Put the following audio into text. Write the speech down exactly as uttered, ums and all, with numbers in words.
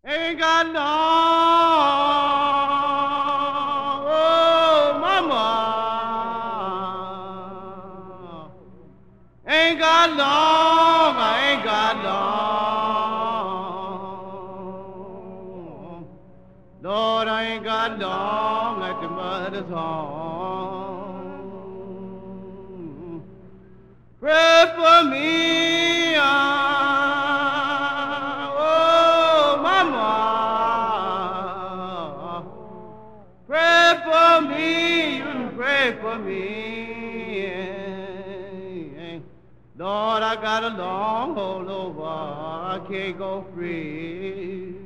Ain't got long, oh mama. Ain't got long, I ain't got long. Lord, I ain't got long at the mother's home. Pray for me, ah, oh mama. Pray for me, you can pray for me. Lord, I got a long hold over, I can't go free.